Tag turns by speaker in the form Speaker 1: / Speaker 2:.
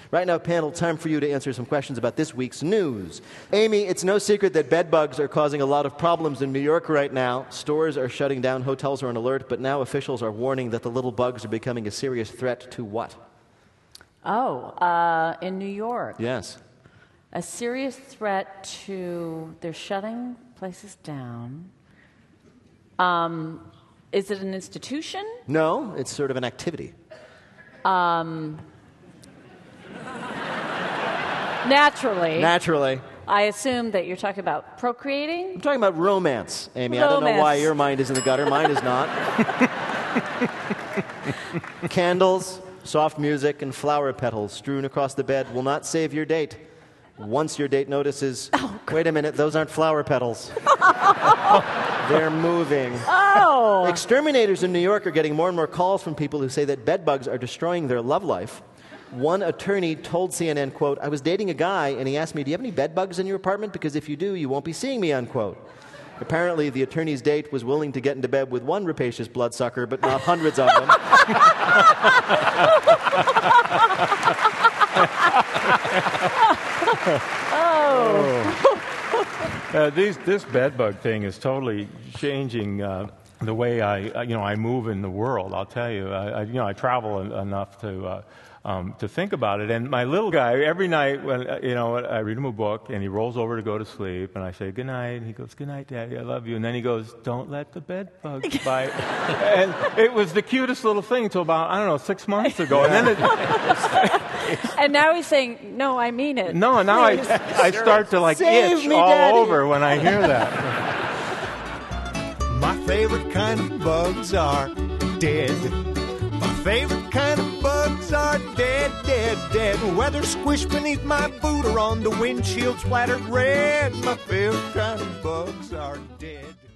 Speaker 1: Right now, panel, time for you to answer some questions about this week's news. Amy, it's no secret that bed bugs are causing a lot of problems in New York right now. Stores are shutting down, hotels are on alert, but now officials are warning that the little bugs are becoming a serious threat to what?
Speaker 2: In New York.
Speaker 1: Yes.
Speaker 2: A serious threat to... They're shutting places down. Is it an institution?
Speaker 1: No, it's sort of an activity. Naturally.
Speaker 2: I assume that you're talking about procreating?
Speaker 1: I'm talking about romance, Amy.
Speaker 2: Romance.
Speaker 1: I don't know why your mind is in the gutter. Mine is not. Candles, soft music, and flower petals strewn across the bed will not save your date. Once your date notices, wait a minute, those aren't flower petals. They're moving.
Speaker 2: Oh!
Speaker 1: Exterminators in New York are getting more and more calls from people who say that bed bugs are destroying their love life. One attorney told CNN, quote, I was dating a guy and he asked me, do you have any bed bugs in your apartment? Because if you do, you won't be seeing me, unquote. Apparently, the attorney's date was willing to get into bed with one rapacious bloodsucker, but not hundreds of them.
Speaker 3: This bed bug thing is totally changing the way I move in the world. I'll tell you, I travel enough to think about it. And my little guy, every night when I read him a book, and he rolls over to go to sleep, and I say good night, and he goes, good night, Daddy, I love you. And then he goes, don't let the bed bugs bite. And it was the cutest little thing until about 6 months ago. And then
Speaker 2: And now he's saying, no, I mean it.
Speaker 3: No, now I start to
Speaker 1: Save
Speaker 3: itch
Speaker 1: me,
Speaker 3: all
Speaker 1: Daddy.
Speaker 3: over when I hear that.
Speaker 4: My favorite kind of bugs are dead. My favorite kind of bugs are dead, dead, dead. Whether squished beneath my boot or on the windshield splattered red. My favorite kind of bugs are dead.